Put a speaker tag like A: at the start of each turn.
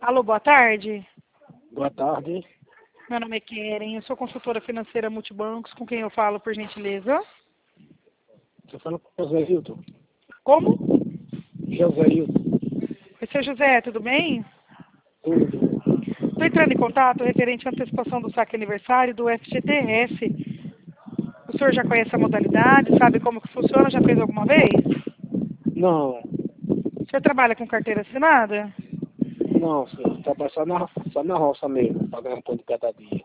A: Alô, boa tarde.
B: Boa tarde.
A: Meu nome é Keren, eu sou consultora financeira Multibancos, com quem eu falo, por gentileza?
B: Você fala com o José Hilton.
A: Como?
B: José Hilton.
A: Oi, seu José, tudo bem?
B: Tudo.
A: Estou entrando em contato referente à antecipação do saque aniversário do FGTS. O senhor já conhece a modalidade, sabe como que funciona, já fez alguma vez?
B: Não,
A: O senhor trabalha com carteira assinada?
B: não, senhor. Trabalho só na roça mesmo, pagando pão de cada dia.